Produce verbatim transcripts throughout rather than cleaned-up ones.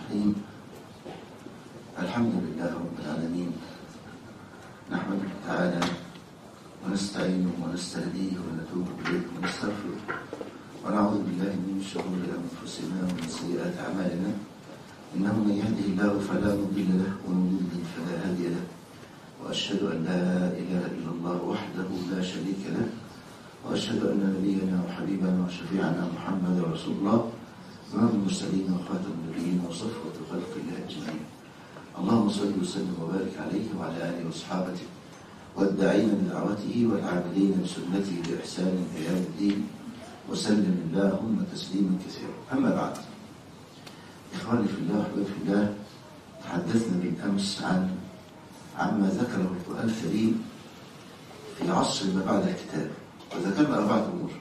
الرحيم. الحمد لله رب العالمين، نحمده تعالى ونستعينه ونستهديه ونتوب إليه ونستغفره ونعوذ بالله من شرور أنفسنا ومن سيئات أعمالنا، إنه من يهده الله فلا مضل له ومن يضلل فلا هادي له، وأشهد أن لا إله إلا الله وحده لا شريك له، وأشهد أن نبينا وحبيبنا وشفيعنا محمد رسول الله إمام المرسلين وخاتم النبيين وصفوة خلق الله أجمعين. اللهم صل وسلم وبارك عليه وعلى آله وصحابته والداعين بدعوته والعاملين بسنته بإحسان إلى يوم الدين، وسلم اللهم تسليما كثيرا. أما بعد، إخواني في الله وحبايبي في الله، تحدثنا بالأمس عن عما ذكره القرآن الكريم في عصر ما بعد الكتاب، وذكرنا أربعة أمور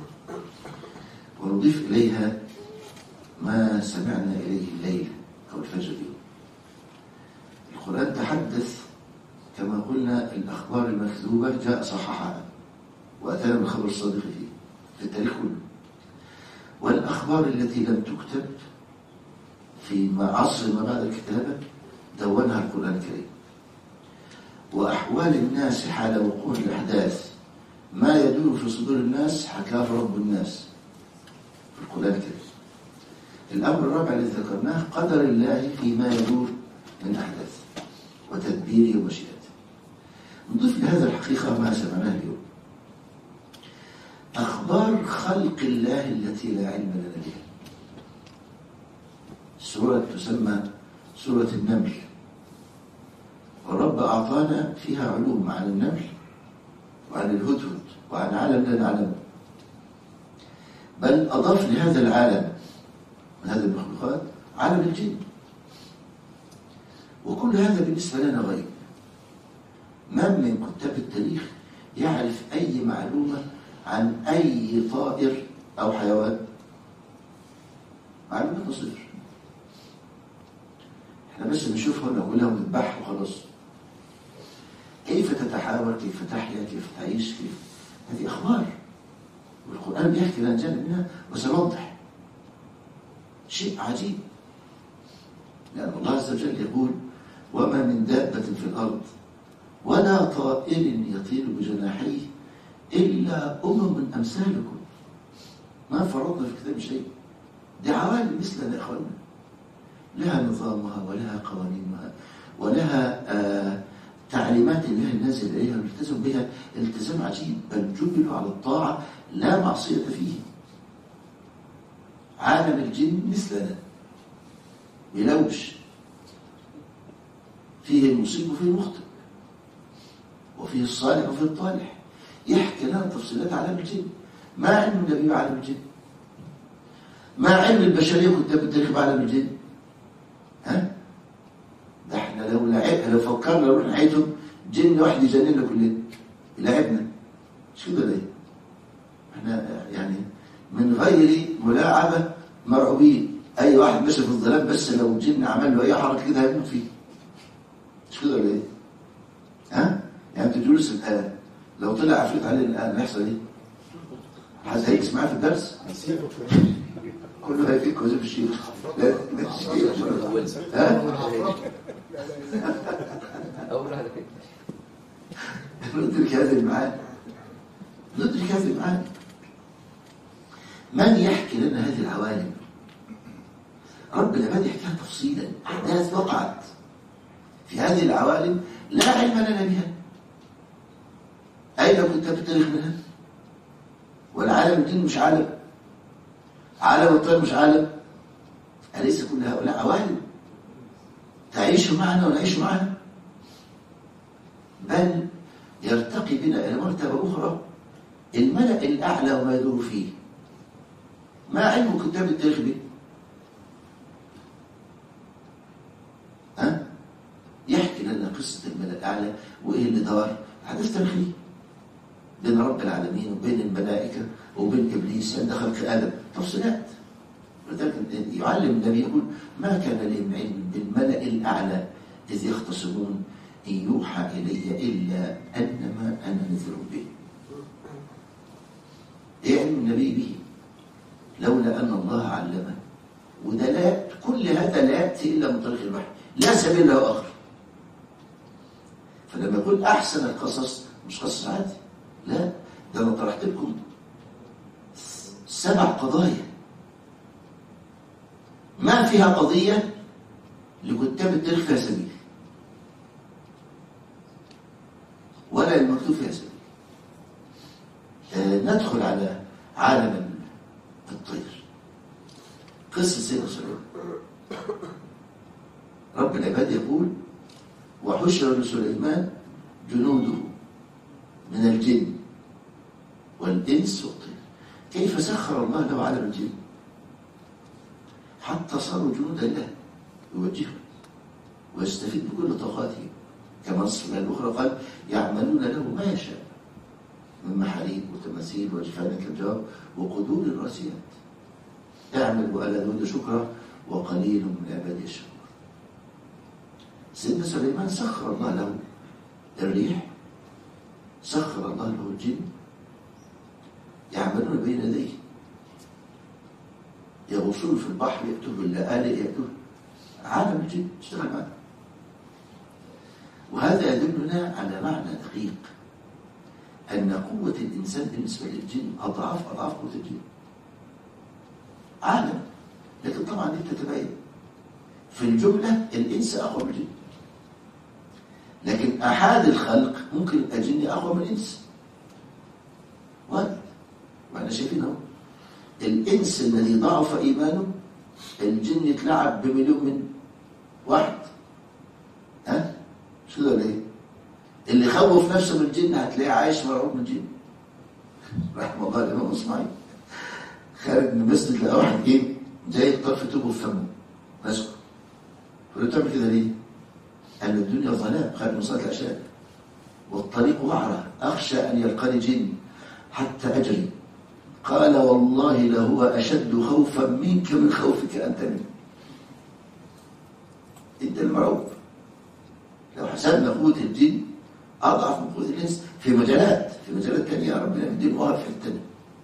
ونضيف إليها ما سمعنا إليه الليل أو الفجر اليوم. القرآن تحدث كما قلنا الأخبار المكذوبة جاء صححها وأتانا بالخبر الصادق فيه في التاريخ كله، والأخبار التي لم تكتب في عصر ما بعد الكتابة دونها القرآن الكريم، وأحوال الناس حال وقوع الأحداث ما يدور في صدور الناس حكاه رب الناس في القرآن الكريم. الأمر الرابع الذي ذكرناه قدر الله فيما يدور من أحداث وتدبيره ومشيئته. نضيف لهذا الحقيقة ما سمعناه اليوم، أخبار خلق الله التي لا علم لنا بها. سورة تسمى سورة النمل، والرب أعطانا فيها علوم عن النمل وعن الهدهد وعن عالم لا نعلمه، بل أضاف لهذا العالم من هذه المخلوقات عالم الجن، وكل هذا بالنسبة لنا غيب. من من كتاب التاريخ يعرف أي معلومة عن أي طائر أو حيوان؟ معلومة صفر. احنا بس بنشوفها ونقولها ونذبحها وخلاص. كيف تتحاور، كيف تحيا، كيف تعيش، كيف هذه أخبار، والقرآن بيحكي لنا جانب منها وسنوضح. شيء عجيب، لأن الله عز وجل يقول: وما من دابة في الأرض ولا طائر يطير بجناحيه إلا أمم أمثالكم ما فرضنا في الكتاب شيء. دي عوالم مثلنا يا إخواننا، لها نظامها ولها قوانينها ولها آه تعليمات الله النازل إليها والتزم بها التزام عجيب، بل جبلوا على الطاعة لا معصية فيه. عالم الجن مثلنا بلوش، فيه المصيب وفيه المخطئ، وفيه الصالح وفيه الطالح. يحكي لنا تفصيلات عالم الجن. ما علم النبي بعالم الجن؟ ما علم البشرية كتاب التاريخ بعالم الجن؟ ها؟ ده احنا لو لعب لو فكرنا نروح نعيدهم جن واحد يجننا كلنا يلعبنا، مش كده ليه؟ احنا يعني من غير ملاعبة مرعوبين. اي واحد ماشي في الظلام بس لو جن عمل له اي حركه كده هيموت فيه، مش كده ولا ايه؟ ها؟ يعني انت جلوس الان لو طلع عفريت علينا الان هيحصل ايه؟ حد هيجلس معاه في الدرس؟ كله هيفيك وزيف الشيخ. لا ها؟ اول واحد كده ندرك هذه المعاني، ندرك هذه المعاني. من يحكي لنا هذه العوالم؟ رب العباد يحكيها تفصيلا، أحداث وقعت في هذه العوالم لا علم لنا بها. أين كتاب التاريخ منها؟ والعالم الجن مش عالم، عالم الطير مش عالم. أليس كل هؤلاء عوالم تعيش معنا ونعيش معنا؟ بل يرتقي بنا إلى مرتبة أخرى، الملأ الأعلى وما يدور فيه. ما علم كتاب التاريخ به؟ ها؟ يحكي لنا قصة الملأ الأعلى وإيه اللي دار، حدث تاريخي بين رب العالمين وبين الملائكة وبين إبليس عند خلق آدم، تفصيلات. ولذلك يعلم النبي يقول: ما كان لهم علم بالملأ الأعلى إذ يختصمون إن يوحى إلي إلا أنما أنا نذر به. إيه علم النبي به؟ لولا أن الله علمه وده لا، كل هذا لا يأتي إلا من طريق الوحي، لا سبيل له آخر. فلما يقول أحسن القصص مش قصص عادي، لا، ده أنا طرحت لكم سبع قضايا ما فيها قضية لكتاب التاريخ فيها سبيل، ولا المكتوب فيها سبيل. آه ندخل على عالم الطير. قصة سيدنا سليمان، رب العباد يقول: وحشر لسليمان جنوده من الجن والإنس والطير. كيف سخر الله له عالم الجن حتى صاروا جنودا له، يوجههم ويستفيد بكل طاقاتهم. كما نص من الأخرى قال: يعملون له ما يشاء من محاريب وتماثيل وجفان كالجواب وقدور الراسيات. اعمل وألا دود شكرا وقليل من عبادي الشكور. سيدنا سليمان سخر الله له الريح، سخر الله له الجن يعملون بين يديه، يغوصون في البحر، يأتون باللآلئ، يأتون عالم الجن اشتغل معنا. وهذا يدلنا على معنى دقيق، أن قوة الإنسان بالنسبة للجن أضعاف أضعاف قوة الجن. عالم، لكن طبعا دي بتتبين في الجملة الإنس أقوى من الجن، لكن أحد الخلق ممكن الجن أقوى من الإنس، وارد. وإحنا شايفين اهو الإنس الذي ضعف إيمانه الجن يتلعب بمليون من واحد. ها؟ مش كده ولا إيه؟ اللي خوف نفسه من الجن هتلاقيه عايش مرعوب من الجن. رحمه الله الإمام إسماعيل خارج من المسجد لقى واحد جه جاي طرف توبه في فمه ماسكه. فقال له: تعمل كده ليه؟ قال له: الدنيا ظلام، خارج من صلاة العشاء والطريق وعرة، أخشى أن يلقاني جن حتى أجري. قال: والله لهو أشد خوفا منك من خوفك أنت منه. أنت المرعوب. لو حسبنا قوة الجن أضعف من قوة الإنس في مجالات في مجالات ثانية، ربنا يدين وهر في الثانية.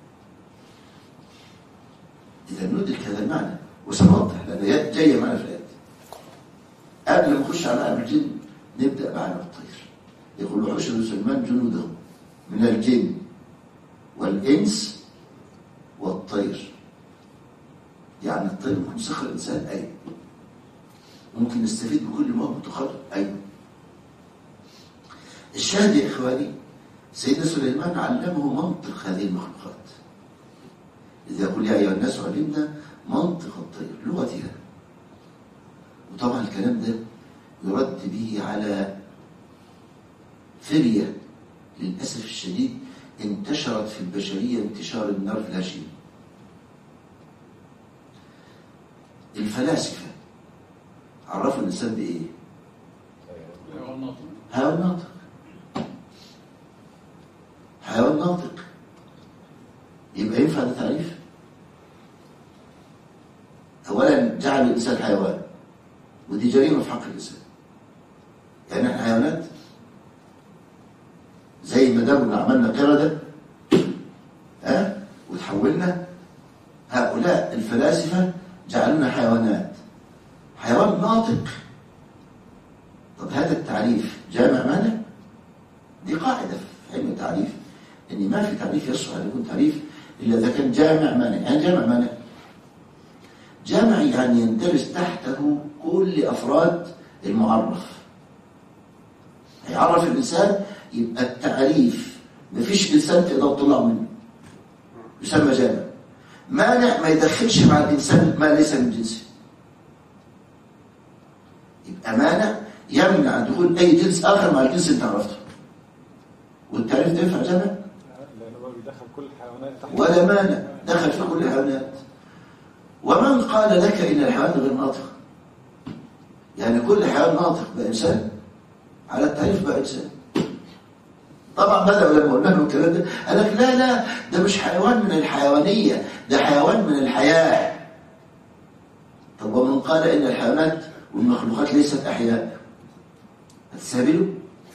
إذا ندرك هذا المعنى وسنوضح، لأن جاية معنا في الآيات. قبل ما نخش على عالم الجن نبدأ بعالم الطير. يقول: وحشر سليمان جنوده من الجن والإنس والطير. يعني الطير ممكن يسخر الإنسان، أيوه. ممكن نستفيد بكل ما هو متخرج، أيوه. الشاهد يا إخواني، سيدنا سليمان علمه منطق هذه المخلوقات. إذا يقول: يا أيها الناس علمنا منطق الطير، لغتها. وطبعا الكلام ده يرد به على فرية للأسف الشديد انتشرت في البشرية انتشار النار في الهشيم. الفلاسفة عرفوا الإنسان بإيه؟ حيوان ناطق. حيوان ناطق يبقى ينفع ده تعريف؟ أولا جعل الإنسان حيوان، ودي جريمة في حق الإنسان. يعني احنا حيوانات؟ زي ما دامنا عملنا قردة ها أه؟ وتحولنا، هؤلاء الفلاسفة جعلنا حيوانات. حيوان ناطق. طب هذا التعريف جامع مانع؟ دي قاعدة في علم التعريف، ان ما في تعريف يصلح ان يكون تعريف الا اذا كان جامع مانع. يعني جامع مانع، جامع يعني يندرج تحته كل افراد المعرف. هيعرف الانسان، يبقى التعريف مفيش انسان تقدر تطلع منه، يسمى جامع. مانع ما يدخلش مع الانسان ما ليس من جنسه، يبقى مانع يمنع دخول اي جنس اخر مع الجنس اللي انت عرفته. والتعريف ده ينفع جامع؟ لانه هو بيدخل كل الحيوانات تحت ولا مانع دخل في كل الحيوانات. ومن قال لك ان الحيوان غير ناطق؟ يعني كل حيوان ناطق بقى انسان؟ على التعريف بقى انسان. طبعا بدأوا لما قلنا له الكلام ده قال لك: لا لا، ده مش حيوان من الحيوانية، ده حيوان من الحياة. طب ومن قال ان الحيوانات والمخلوقات ليست احياء؟ هتستهبلوا؟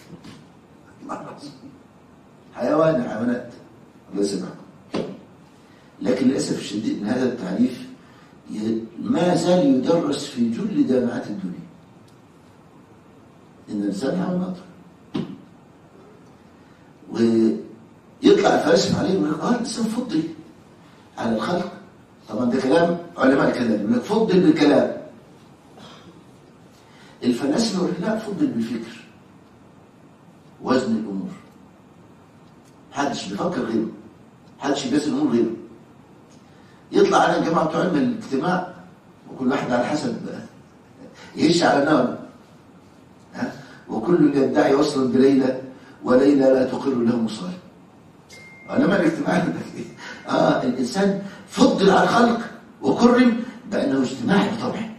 حيوان حيوانات، الله يسمعكم. لكن للاسف الشديد ان هذا التعريف ما زال يدرس في جل جامعات الدنيا. إن الإنسان يعمل نظر ويطلع الفلاسفة عليه ويقول لك اه الإنسان فضل على الخلق. طبعا ده كلام علماء الكلام، يقول لك فضل بالكلام. الفلاسفة يقول لك لا، فضل بالفكر، وزن الأمور. محدش بيفكر غيره، محدش بيوزن الأمور غيره. يطلع على الجماعة بتوع علم الاجتماع وكل واحد على حسب يعيش على نار، ها، وكل يدعي وصلا بليلى وليلى لا تقر له مصالح. علماء الاجتماع يقول لك ايه؟ اه الانسان فضل على الخلق وكرم بانه اجتماعي بطبعه.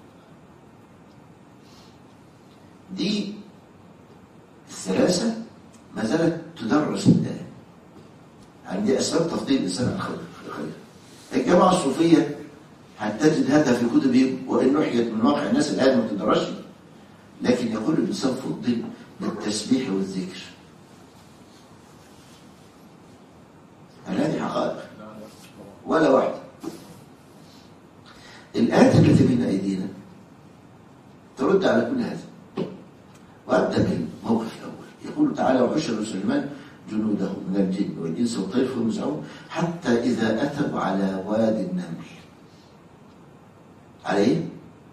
دي الثلاثه ما زالت تدرس الان. يعني دي اسباب تفضيل الانسان على الخلق. الجماعه الصوفيه هتجد هذا في كتبهم، وان نحيت من واقع الناس الان ما تدرسش، لكن يقول الانسان فضل بالتسبيح والذكر. هل هذه حقائق؟ ولا واحدة. الآيات التي بين أيدينا ترد على كل هذا. وأبدأ بالموقف الأول. يقول تعالى: وحشر سليمان جنوده من الجن والإنس والطير فهم يوزعون حتى إذا أتوا على وادي النمل. على إيه؟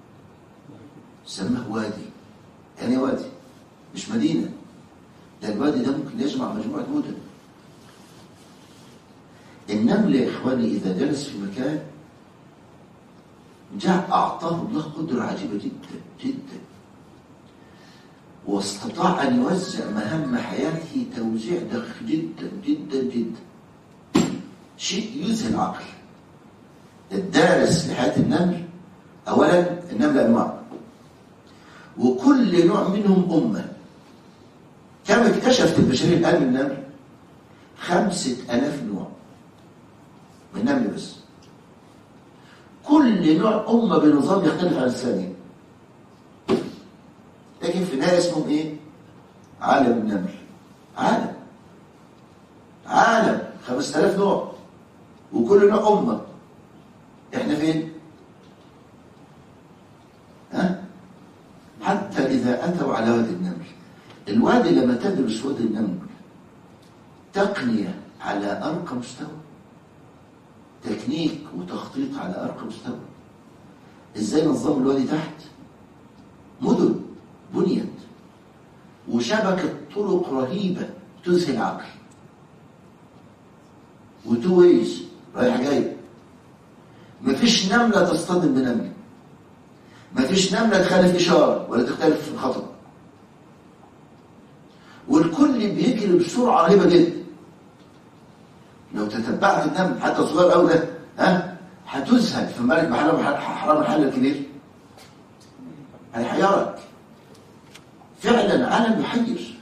سماه وادي. يعني وادي مش مدينة. ده الوادي ده ممكن يجمع مجموعة مدن. النمل يا إخواني إذا جلس في مكان جاء أعطاه الله قدرة عجيبة جدا جدا، واستطاع أن يوزع مهام حياته توزيع دقيق جدا جدا جدا. شيء يذهل العقل. الدارس لحياة النمل، أولا النمل أنواع، وكل نوع منهم أمة. كم اكتشفت البشرية الآن من النمل؟ خمسة ألاف نوع من النمل بس. كل نوع أمة بنظام يختلف عن الثاني، لكن في النهاية اسمهم إيه؟ عالم النمل. عالم عالم خمسة آلاف نوع، وكل نوع أمة. إحنا فين؟ ها؟ حتى إذا أتوا على وادي النمل. الوادي لما تدرس وادي النمل تقنية على أرقى مستوى، تكنيك وتخطيط على أرقى مستوى. إزاي نظموا الوادي تحت؟ مدن بنيت وشبكة طرق رهيبة تذهل العقل، وتو ويز رايح جاي. مفيش نملة تصطدم بنملة، مفيش نملة تخالف إشارة ولا تختلف في الخطأ، والكل بيجري بسرعة رهيبة جدا. لو تتبعت النمل حتى صغير قوي ده ها هتذهل، في بالك بحرام حرام الحل الكبير هيحيرك. فعلا عالم يحير.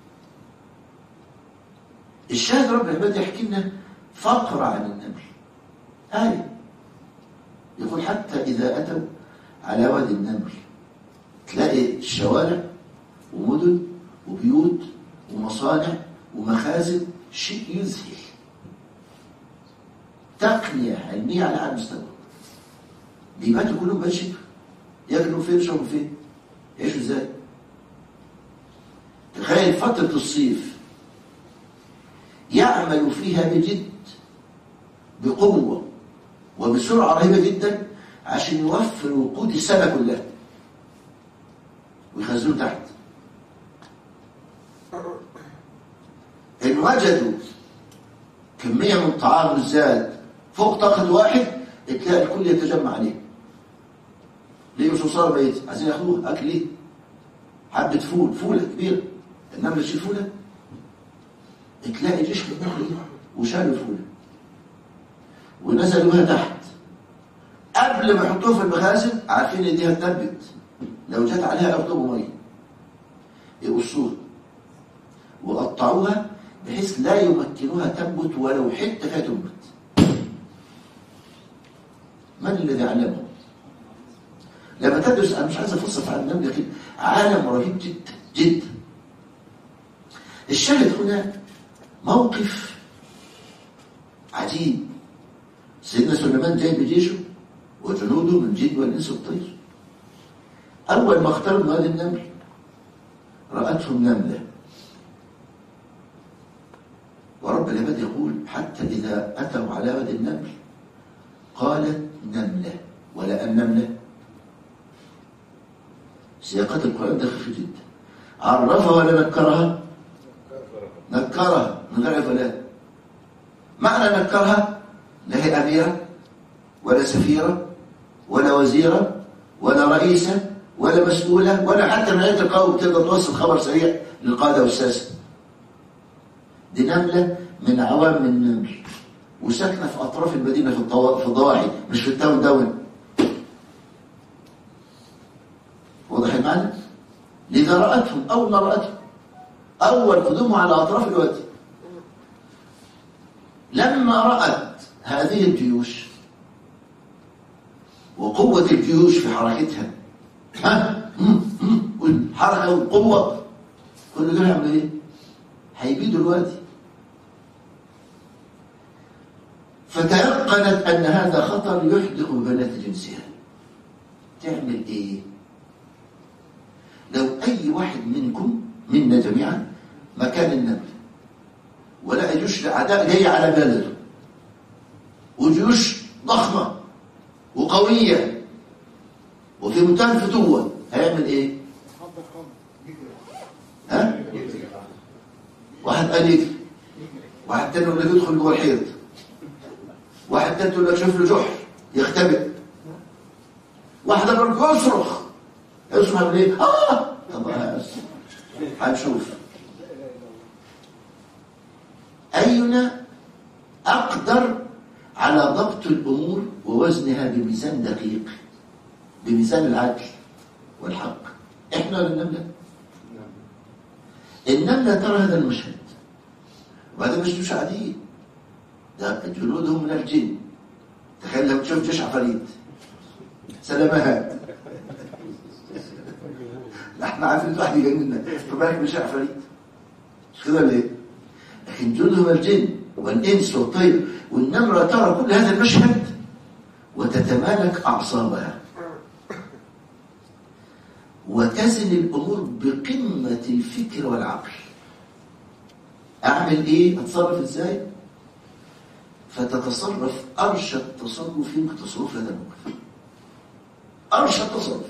الشاهد رب العباد يحكي لنا فقرة عن النمل. آية يقول: حتى إذا أتوا على وادي النمل تلاقي الشوارع ومدن وبيوت ومصانع ومخازن، شيء يذهل. تقنية علمية على أعلى مستوى. بيباتوا كلهم بقى شبه، ياكلوا فين يشربوا فين يعيشوا ازاي. تخيل فترة الصيف يعمل فيها بجد بقوة وبسرعة رهيبة جدا عشان يوفر وقود السنة كلها ويخزنوا تحت. إن وجدوا كمية من الطعام والزاد فوق طاقة واحد تلاقي الكل يتجمع عليه. ليه؟ مش وصار بيت عايزين ياخدوه أكل. ليه؟ حبة فول، فولة كبيرة، النملة تشيل فولة، تلاقي جيش بالنخل وشالوا فولة ونزلوا بها تحت. قبل ما يحطوها في المخازن عارفين ان دي هتنبت، لو جت عليها ارطب ميه يقصوها وقطعوها بحيث لا يمكنوها تنبت ولو حته فيها تنبت. من الذي علمه؟ لما تدرس، انا مش عايز افصل عن النمل، لكن عالم رهيب جدا جدا. الشاهد هنا موقف عجيب. سيدنا سليمان جاي بجيشه وجنوده من الجن والإنس والطير. أول ما اقتربوا هذه النمل رأتهم نملة، ورب العباد يقول حتى إذا أتوا على وادي النمل قالت نملة، ولا النملة. سياقات القرآن دقيقة جدا. عرفها ولا نكرها؟ نكرها من غير فلان. معنى نكرها لا هي أميرة ولا سفيرة ولا وزيرة ولا رئيسة ولا مسؤولة ولا حتى من آية القوم تقدر توصل خبر سريع للقادة والساسة. دي نملة من عوام النمل، وساكنة في أطراف المدينة في في الضواحي، مش في التاون داون. واضح المعنى؟ لذا رأتهم أول ما رأتهم أول قدومه على أطراف الوادي. لما رأت هذه الجيوش وقوة الجيوش في حركتها، ها والحركة والقوة، كل دول يعملوا ايه؟ هيبيدوا الوادي. فتيقنت أن هذا خطر يحدق ببنات جنسها. تعمل ايه؟ لو أي واحد منكم منا جميعا مكان النمل ولا جيوش الأعداء جاية على بلده وجيوش ضخمة وقوية وفي منتهى الفتوة، هيعمل ايه؟ ها؟ واحد قال يجري، واحد تاني يقول لك يدخل جوه الحيط، واحد تاني يقول لك شوف له جحر يختبئ، واحد يقول لك يصرخ يصرخ من ايه؟ اه طب هنشوف أينا أقدر على ضبط الأمور ووزنها بميزان دقيق، بميزان العدل والحق. إحنا ولا النملة؟ النملة ترى هذا المشهد، وهذا مش جيوش عادية، ده جنودهم من الجن. تخيل لما تشوف جيش عفاريت سلامات، لا احنا عارفين الواحد جاي منا، فبالك مش عفاريت، مش كده ليه؟ لكن جنودهم الجن والإنس والطير. والنمرة ترى كل هذا المشهد وتتمالك أعصابها وتزن الأمور بقمة الفكر والعقل. أعمل إيه؟ أتصرف إزاي؟ فتتصرف أرشد تصرف يمكن تصرف هذا الموقف. أرشد تصرف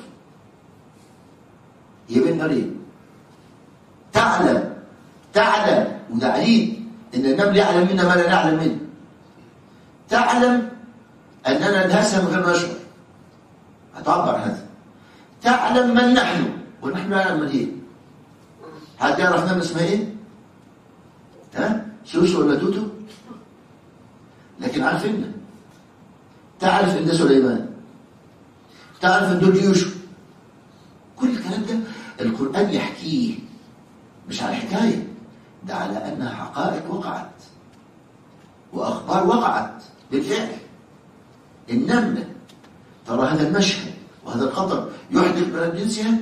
هي بين نارين. تعلم تعلم وده عليم إن النمل يعلم منا ما لا نعلم منه. تعلم أننا ندهسها من غير ما نشعر، هتعبر عن هذا. تعلم من نحن ونحن نعلم من هي. حد يعرف نمل اسمها ايه؟ ها؟ سوسو ولا توتو؟ لكن عارفيننا. تعرف ان ده سليمان، تعرف ان دول يوشو. كل الكلام ده القرآن يحكيه، مش على حكاية، ده على أنها حقائق وقعت وأخبار وقعت بالفعل. النملة ترى هذا المشهد وهذا الخطر يحدث بنات جنسها،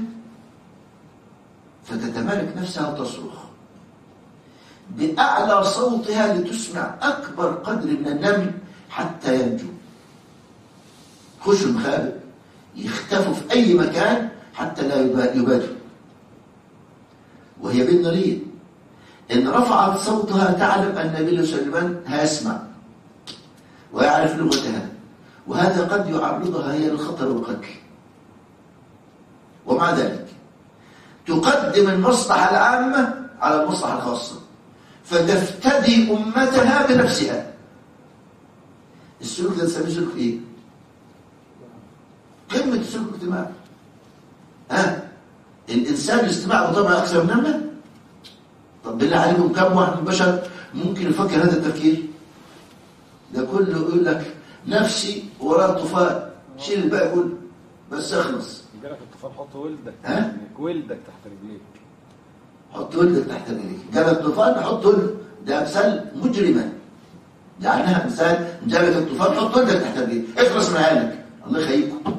فتتمالك نفسها وتصرخ بأعلى صوتها لتسمع أكبر قدر من النمل حتى ينجو. خشوا المخابئ، يختفوا في أي مكان حتى لا يبادوا. وهي بين نارين، إن رفعت صوتها تعلم أن نبي سليمان هيسمع ويعرف لغتها، وهذا قد يعرضها هي للخطر والقتل. ومع ذلك تقدم المصلحة العامة على المصلحة الخاصة، فتفتدي أمتها بنفسها. السلوك ده نسميه سلوك إيه؟ قمة السلوك الاجتماعي. ها؟ الإنسان الاجتماعي بطبعه أكثر من نملة؟ طب بالله عليكم كم واحد من البشر ممكن يفكر هذا التفكير؟ ده كله يقول لك نفسي وراء الطوفان، شيل الباقي كله بس اخلص. جالك الطوفان حط ولدك، ها؟ ولدك تحت رجليك، حط ولدك تحت رجليك. جالك الطوفان حط ولدك، ده امثال مجرمه، يعني امثال جالك الطوفان حط ولدك تحت رجليك، اخلص من عيالك الله يخيبكم.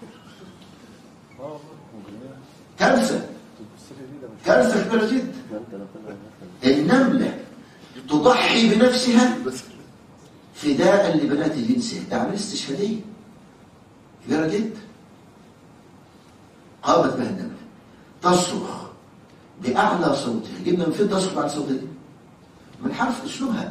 كارثه كارثه كبيره جدا. النمله تضحي بنفسها فداء لبنات جنسها، ده عمليه استشهاديه. كبيرة جدا. قامت بها النملة تصرخ بأعلى صوتها. جبنا من فين تصرخ بأعلى صوتها دي؟ من حرف أسلوبها.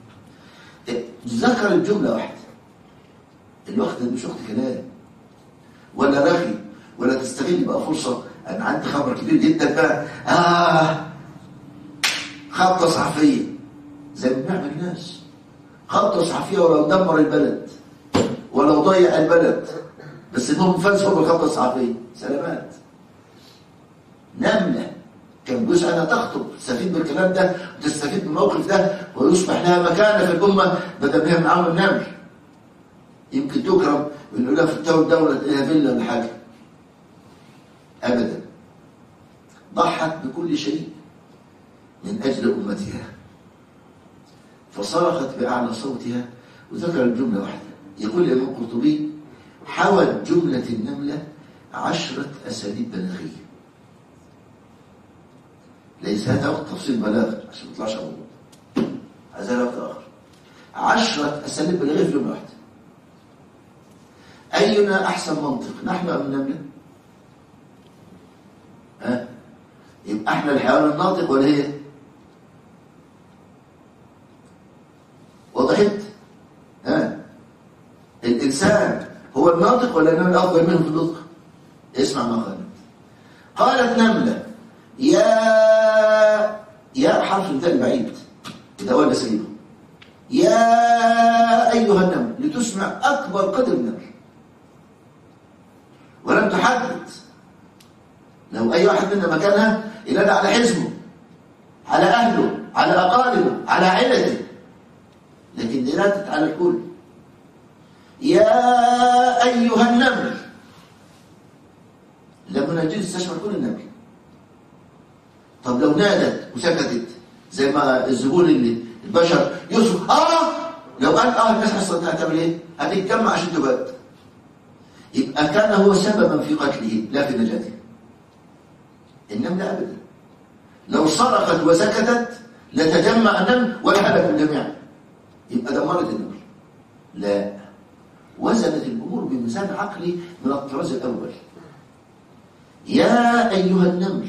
ذكرت جملة واحدة. الوقت ده مش وقت كلام ولا رغي ولا تستغل بقى فرصة. أنا عندي خبر كبير جدا بقى، آه خبطة صحفية زي ما بنعمل الناس. خبطة صحفية ولو دمر البلد ولو ضيع البلد، بس انهم فلسفوا بالخبطة الصحفية. سلامات. نملة كان جزء أنها تخطب تستفيد بالكلام ده وتستفيد من الموقف ده ويصبح لها مكانة في الأمة بدل ما هي من عام النمل. يمكن تكرم ونقول لها في الدولة لها فيلا ولا حاجة. أبدا. ضحت بكل شيء من أجل أمتها، فصرخت بأعلى صوتها وذكرت جملة واحدة. يقول الإمام القرطبي: حوت جملة النملة عشرة أساليب بلاغية. ليس هذا وقت تفصيل بلاغ عشان ما يطلعش موضوع، هذا وقت آخر. عشرة أساليب بلاغية في جملة واحدة. أينا أحسن منطق، نحن أم النملة؟ ها؟ يبقى احنا الحيوان الناطق ولا هي؟ وضحت؟ ها؟ الإنسان هو الناطق ولا النملة أفضل منه في النطق؟ اسمع ما قالت. قالت نملة: يا يا حرف مثال بعيد إذا ولا سيبه. يا أيها النمل، لتسمع أكبر قدر النمل ولم تحدد. لو أي واحد منا مكانها ينادى على حزبه، على أهله، على أقاربه، على عيلته، لكن دي نادت على الكل. يا أيها النمل، لما نجي تستشمل كل النمل. طب لو نادت وسكتت زي ما الزبون اللي البشر يصرخ آه، لو قال آه الناس حصلت هتعمل إيه؟ هتتجمع عشان تبات. يبقى كان هو سببا في قتله لا في نجاته. النملة أبدا لو صرخت وسكتت لتجمع النمل ويهلك جميعا، يبقى دمرت النمل. لا، وزنت الأمور بميزان عقلي من الطراز الأول. يا أيها النمل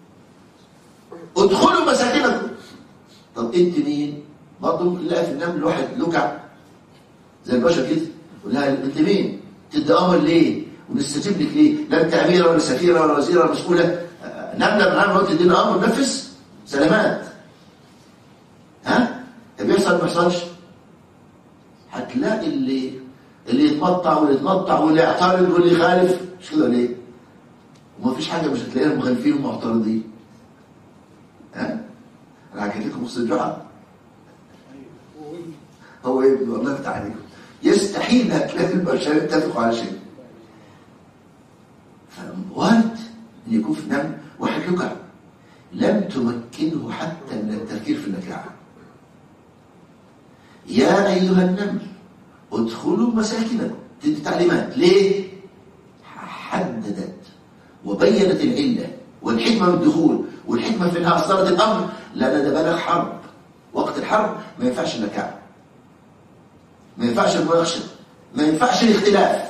ادخلوا مساكنكم. طب انت مين؟ برضه ممكن نلاقي في النمل واحد لكع زي البشر كده، يقول لها انت مين؟ تدي امر ليه؟ ونستجيب لك ليه؟ لا انت اميره ولا سفيره ولا وزيره ولا مسؤوله. نمله من عام تدينا امر نفذ. سلامات. ها؟ ده بيحصل ما بيحصلش؟ هتلاقي اللي اللي يتمطع واللي يتنطع واللي يعترض واللي يخالف، مش كده ليه؟ وما فيش حاجه مش هتلاقيهم مخالفين ومعترضين. ها؟ انا حكيت لكم قصه الجحا. هو ابن والله يفتح عليكم. يستحيل هتلاقي البشر يتفقوا على شيء. فوارد ان يكون في نمل واحد لكع لم تمكنه حتى من التفكير في اللكاعه. يا ايها النمل ادخلوا مساكنكم. تدي تعليمات ليه؟ حددت وبينت العله والحكمه من الدخول والحكمه في انها اصدرت الامر، لان ده بلغ حرب. وقت الحرب ما ينفعش اللكاعه، ما ينفعش المناقشه، ما ينفعش الاختلاف.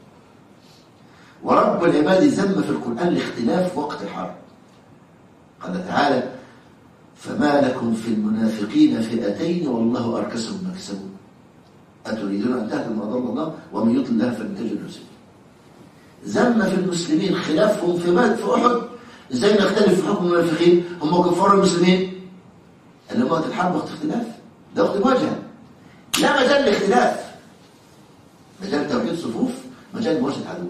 ورب العباد ذم في القرآن الاختلاف وقت الحرب. قال تعالى: فما لكم في المنافقين فئتين والله أركسهم ما كسبوا أتريدون أن تهدوا ما أضل الله ومن يضلل الله فلن تجد له سبيلا. ذم في المسلمين خلافهم في بدر في أحد. ازاي نختلف في حكم المنافقين؟ هم كفار المسلمين. اللي وقت الحرب وقت اختلاف، ده وقت مواجهة، لا مجال الاختلاف، مجال توحيد صفوف، مجال مواجهة عدو.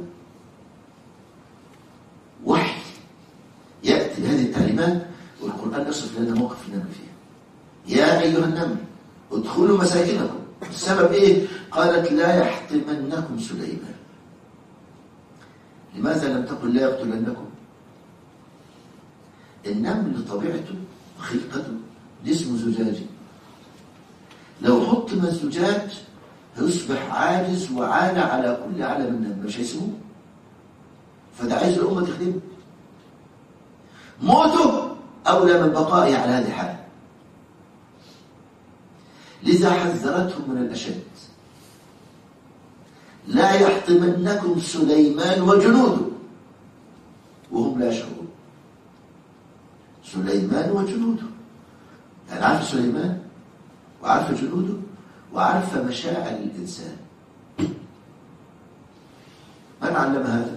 وحي يأتي بهذه التعليمات والقرآن يصف لنا موقف النمل فيها. يا أيها النمل ادخلوا مساكنكم. السبب إيه؟ قالت: لا يحطمنكم سليمان. لماذا لم تقل لا يقتلنكم؟ النمل طبيعته وخلقته جسم زجاجي، لو حطم الزجاج هيصبح عاجز وعالى على كل عالم النمل، مش هيسيبوه. فده عايز الأمة تخدمه. موته أولى من بقائه على هذه الحالة. لذا حذرتهم من الأشد. لا يحطمنكم سليمان وجنوده وهم لا يشعرون. سليمان وجنوده، يعني عارف سليمان وعارف جنوده وعارف مشاعر الإنسان. من علم هذا؟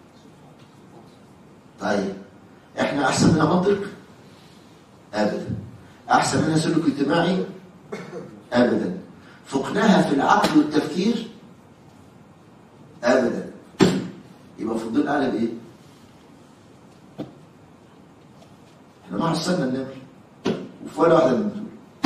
طيب احنا احسن منها منطق؟ ابدا. احسن منها سلوك اجتماعي؟ ابدا. فقناها في العقل والتفكير؟ ابدا. يبقى فضلنا على بايه؟ احنا ما حصلنا النمر وفي ولا واحده من دول.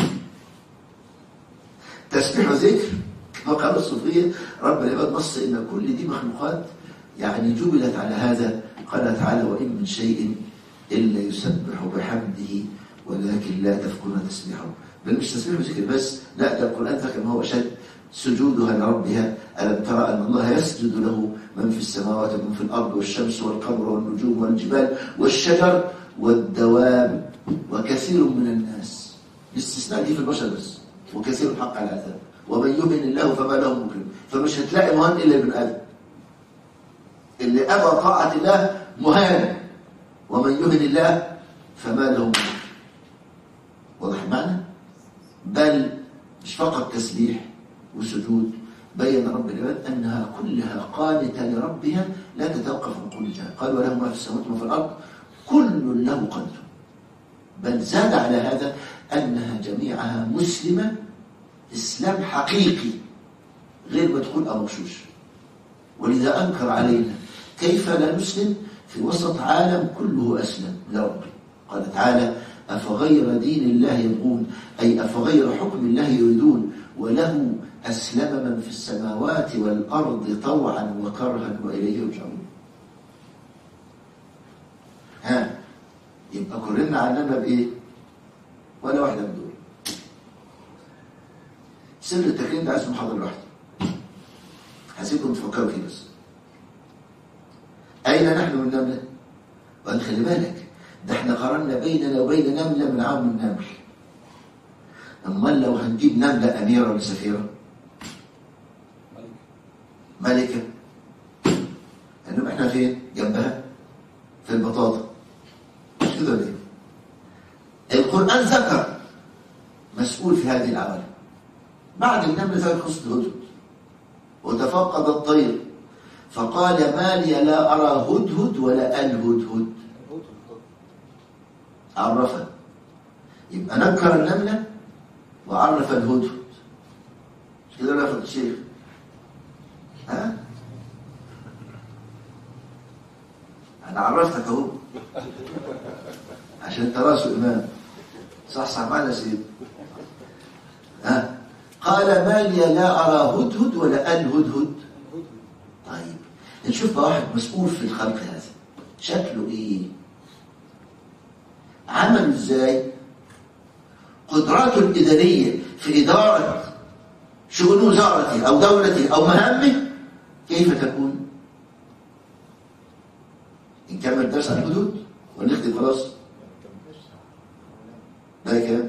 تسبيح وذكر كما قال الصوفيه رب العباد نص ان كل دي مخلوقات يعني جبلت على هذا. قال تعالى وإن من شيء إلا يسبح بحمده ولكن لا تفقهون تسبيحه. بل مش تسبيح وذكر بس، لا ده القرآن ذكر ما هو أشد سجودها لربها. ألم ترى أن الله يسجد له من في السماوات ومن في الأرض والشمس والقمر والنجوم والجبال والشجر والدواب وكثير من الناس. الاستثناء دي في البشر بس، وكثير حق على العذاب ومن يهن الله فما له مكرم. فمش هتلاقي مهان إلا ابن آدم. اللي أبى طاعة الله مهان، ومن يهن الله فما له مكرم. واضح المعنى؟ بل مش فقط تسبيح وسجود، بين رب العباد أنها كلها قانتة لربها لا تتوقف عن قول الله. قال وله ما في السماوات وما في الأرض كل له قانت. بل زاد على هذا أنها جميعها مسلمة إسلام حقيقي غير مدخول أو مغشوش. ولذا أنكر علينا كيف لا نسلم في وسط عالم كله أسلم لربه. قال تعالى أفغير دين الله يبغون، أي أفغير حكم الله يريدون وله أسلم من في السماوات والأرض طوعا وكرها وإليه يرجعون. ها يبقى كلنا علمنا بإيه؟ ولا واحدة من دول. سر التكريم ده عايز محاضرة لوحده، هسيبكم تفكروا فيه بس. أين نحن من نملة؟ وأن خلي بالك ده احنا قارنا بيننا وبين نملة من عام النمل. أمال لو هنجيب نملة أميرة ولا سفيرة؟ ملكة. إنما احنا فين؟ جنبها في البطاطا. مش كده ليه؟ القرآن ذكر مسؤول في هذه العمل. بعد النمل ذكر قصة الهدهد وتفقد الطير فقال ما لي لا أرى هدهد ولا الهدهد. عرفها. يبقى نكر النملة وعرف الهدهد. مش كده ولا يا فضل الشيخ؟ ها؟ أنا عرفتك أهو عشان تراسوا إمام. صح صح معنا يا سيدي. ها؟ قال ما لي لا أرى هدهد ولا الهدهد. طيب نشوف بقى واحد مسؤول في الخلق هذا شكله إيه؟ عمل إزاي؟ قدراته الإدارية في إدارة شؤون وزارته أو دولته أو مهامه كيف تكون؟ نكمل درس عن الحدود ونختم خلاص؟ ده كام؟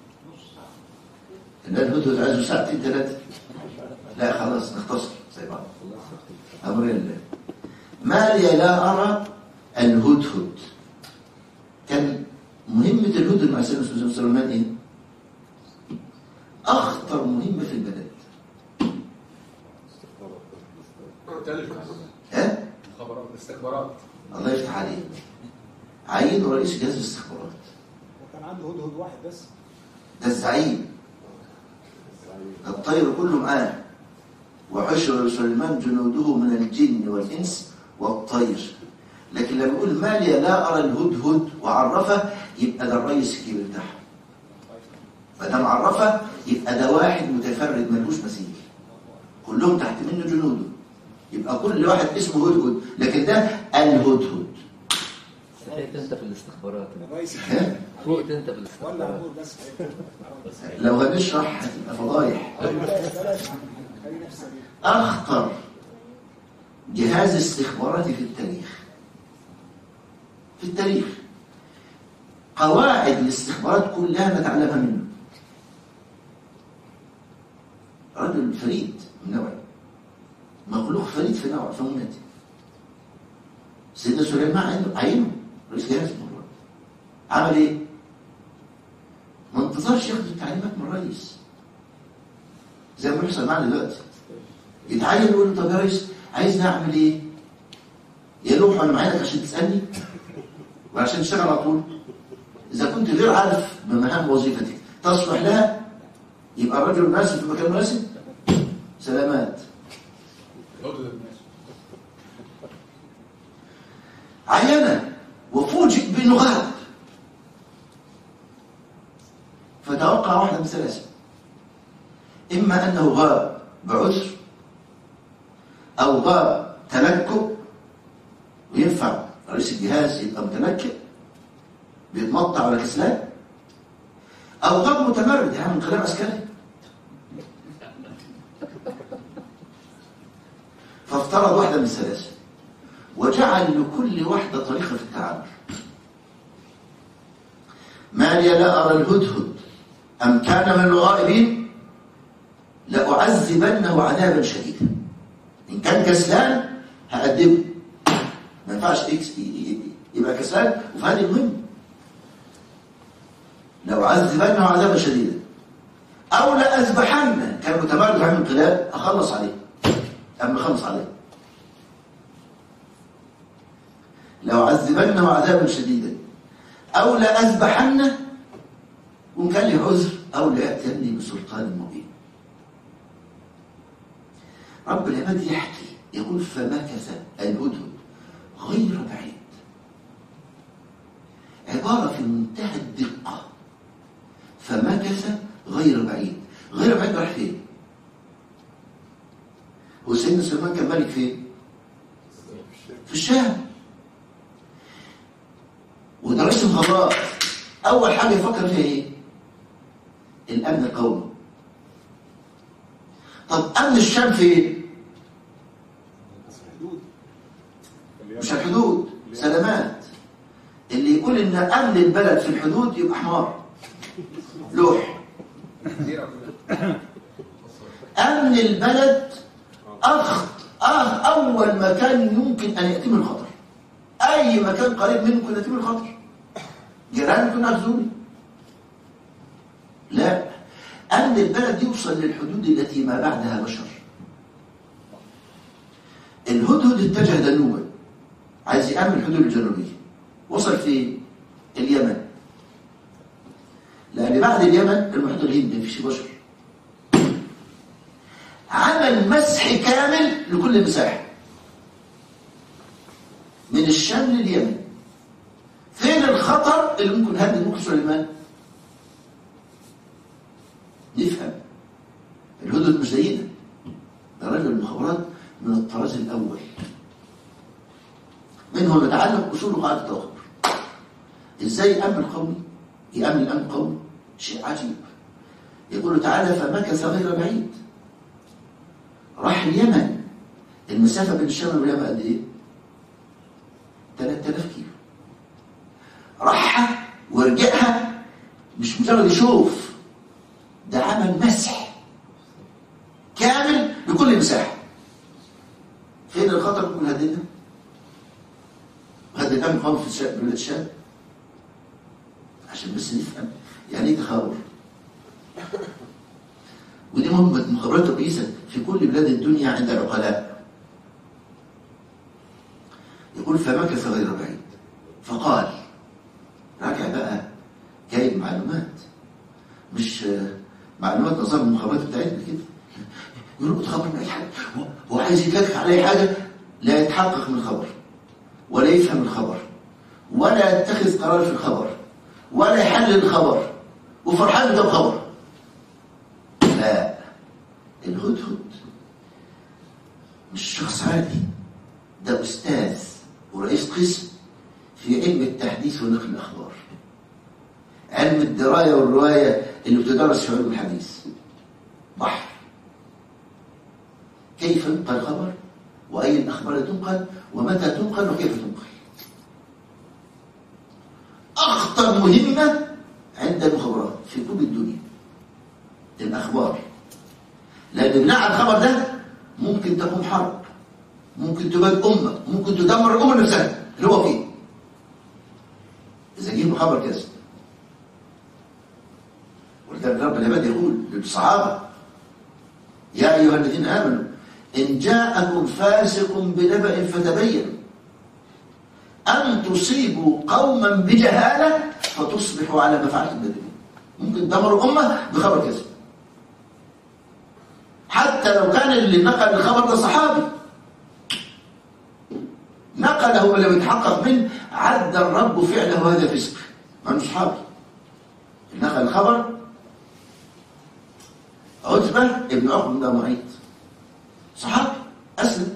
إن الهدهد عايزه ساعتين ثلاثة. لا خلاص نختصر زي بعض. أمر الله. ما لي لا أرى الهدهد. كان مهمة الهدهد مع سيدنا سليمان إيه؟ أخطر مهمة في البلد. ها؟ خبرات استخبارات. الله يفتح عليه. عينه رئيس جهاز الاستخبارات. وكان عنده هدهد واحد بس. ده الزعيم. الطير كله معاه. وحشر سليمان جنوده من الجن والإنس والطير. لكن لما يقول ما لي لا أرى الهدهد وعرفه يبقى ده الرئيس الكبير بتاعه. فده عرفه يبقى ده واحد متفرد ملوش مثيل. كلهم تحت منه جنوده. يبقى كل واحد اسمه هدهد لكن ده الهدهد. فوقت انت في الاستخبارات. ها؟ فوقت انت في الاستخبارات. ولا عبور بس. لو هنشرح هتبقى فضايح. أخطر جهاز استخباراتي في التاريخ. في التاريخ. قواعد الاستخبارات كلها نتعلمها منه. رجل فريد من نوعه. مخلوق سيدنا عثمان مات. سيدنا سليمان عنده عينه رئيس جهاز المخابرات. عمل ايه؟ ما انتظرش ياخد التعليمات من الرئيس زي ما بيحصل معنا دلوقتي. يتعين يقول له طب يا ريس عايزني اعمل ايه؟ يلوح انا معاك عشان تسالني وعشان تشتغل على طول. اذا كنت غير عارف بمهام وظيفتك تصلح لها يبقى الرجل مناسب في مكان مناسب. سلامات. عينه وفوجئ بانه غاب، فتوقع واحده من ثلاثه: اما انه غاب بعذر، او غاب تلكؤ، وينفع رئيس الجهاز يبقى متلكئ بيتمطع ولا كسلان، او غاب متمرد يعني انقلاب عسكري. فافترض واحده من الثلاثه وجعل لكل واحده طريقه في التعامل. ما لي لا ارى الهدهد ام كان من الغائبين لاعذبنه عذابا شديدا. ان كان كسلان هأدبه، ما ينفعش يبقى كسلان وفي هذه المهمه. لاعذبنه عذابا شديدا او لاذبحنه. كان متمرد عن انقلاب اخلص عليه، اما اخلص عليه. لاعذبنه عذابا شديدا او لاذبحنه، وان كان لي عذر او لياتيني بسلطان مبين. رب العباد يحكي يقول فمكث الهدهد غير بعيد. عبارة في منتهى الدقة. فمكث غير بعيد. غير بعيد راح فين؟ هو سيدنا سليمان كان ملك فين؟ في الشام. وده رئيس المخابرات. أول حاجة يفكر فيها إيه؟ الأمن القومي. طب أمن الشام فين؟ مش الحدود. سلامات. اللي يقول إن أمن البلد في الحدود يبقى حمار لوح. أمن البلد أخط أه أول مكان يمكن أن يأتي من الخطر. أي مكان قريب منه يمكن يأتي من الخطر. جيران يكون أخذوني. لا، أمن البلد يوصل للحدود التي ما بعدها بشر. الهدهد اتجه دنوبا عايز يأمن الحدود الجنوبية. وصل في اليمن، لأن بعد اليمن المحيط الهندي مفيش بشر. عمل مسح كامل لكل مساحة من الشام لليمن. فين الخطر اللي ممكن هدد ملك سليمان؟ نفهم الهدهد مش زينا، ده رجل المخابرات من الطراز الأول. منه نتعلم أصول قاعدة التوخر. إزاي يأمن القومي؟ يأمن الأمن القومي شيء عجيب. يقول تعالى فمكث غير بعيد. راح اليمن. المسافة بين الشام واليمن قد إيه؟ ثلاثة آلاف كيلو. راحها ورجعها مش مجرد يشوف، ده عمل مسح كامل لكل مساحة. فين الخطر ممكن هددنا؟ هدد الأمن القومي في بلاد الشام عشان بس نفهم يعني ايه تخابر. ودي مهمة مخابرات رئيسة في كل بلاد الدنيا عند العقلاء. يقول فمكث غير بعيد فقال، راجع بقى جايب معلومات، مش معلومات نظام المخابرات بتاعتنا كده. يقول له تخبر من اي حاجه، هو عايز يكلك على اي حاجه لا يتحقق من الخبر ولا يفهم الخبر ولا يتخذ قرار في الخبر ولا يحلل الخبر وفرحان ده بخبر. لا، الهدهد مش شخص عادي، ده أستاذ ورئيس قسم في علم التحديث ونقل الأخبار، علم الدراية والرواية اللي بتدرس في علم الحديث. بحر كيف ينقل الخبر وأي الأخبار تنقل ومتى تنقل وكيف تنقل. أخطر مهمة عند المخابرات في كل الدنيا الأخبار، لأن بناء على الخبر ده ممكن تقوم حرب ممكن تباد أمة، ممكن تدمر الأمة نفسها اللي هو فيه إذا جيب خبر كذب. ولذلك رب العباد يقول للصحابة يا أيها الذين آمنوا إن جاءكم فاسق بنبأ فتبينوا أن تصيبوا قوما بجهالة فتصبحوا على ما فعلتم نادمين. ممكن تدمروا أمة بخبر كذب، حتى لو كان اللي نقل الخبر ده صحابي نقله ولم يتحقق منه، عد الرب فعله هذا فسق، ما مش صحابي. نقل الخبر عتبة ابن عقبة بن أبي معيط، صحابي أسلم،